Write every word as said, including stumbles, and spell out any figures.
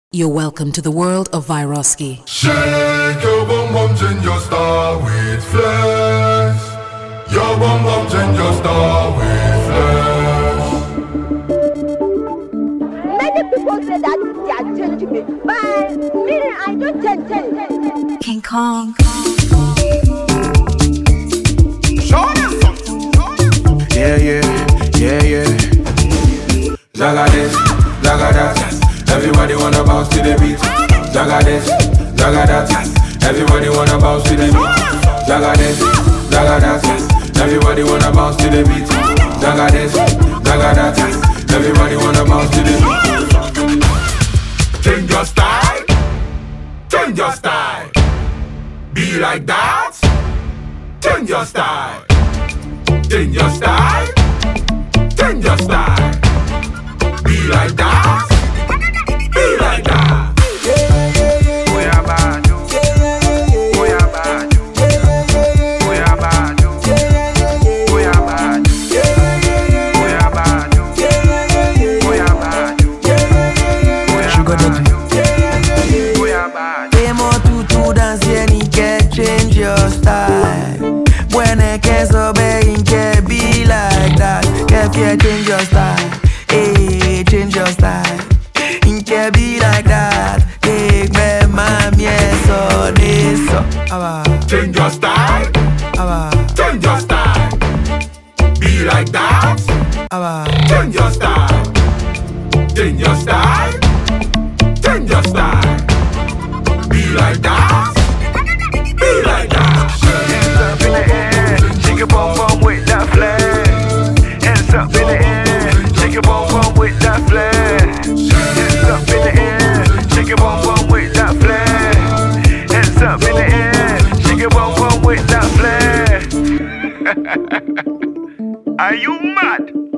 You're welcome to the world of Vyroski. Shake your bum bum, change your star with flesh. Your bum bum, change your star with flesh. Many people say that they are changing me, but me, I don't change, change. King Kong. Yeah, yeah, yeah, yeah. Jaga this, jaga that. Everybody wanna bounce to the beat. Jaga this, jaga that. Everybody wanna bounce to the beat. Jaga this, jaga that. Everybody wanna bounce to the beat. Jaga this, jaga that. Everybody wanna bounce to the beat. Change your style, change your style. Be like that. Change your style, change your style, change your style. Be like that. Be like that. Change your style. When I can't obey, can be like that. Can fear change your style. Hey, change your style. In can be like that. Take me, mom, yes, so this, so. Change your style. Aba. Change your style. Be like that. Aba. Change your style. Change your style. Change your style. Be like that. Be like that. Hands up in the air, shake your bum bum with that flag. Hands up in the air, shake your bum bum with that flag. Hands up in the air, shake your bum bum with that flag. Hands up in the air, shake your bum bum with that flag. Are you mad?